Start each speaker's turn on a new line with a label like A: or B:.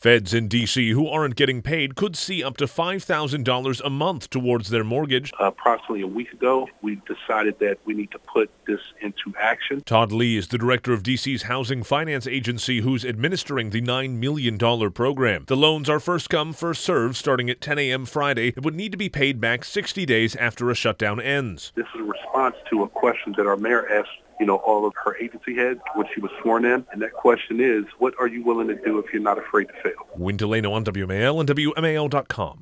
A: Feds in D.C. who aren't getting paid could see up to $5,000 a month towards their mortgage.
B: Approximately a week ago, we decided that we need to put this into action.
A: Todd Lee is the director of D.C.'s Housing Finance Agency, who's administering the $9 million program. The loans are first come, first served, starting at 10 a.m. Friday. It would need to be paid back 60 days after a shutdown ends.
B: This is a response to a question that our mayor asked all of her agency heads when she was sworn in. And that question is, what are you willing to do if you're not afraid to fail?
A: Win Delano on WMAL and WMAL.com.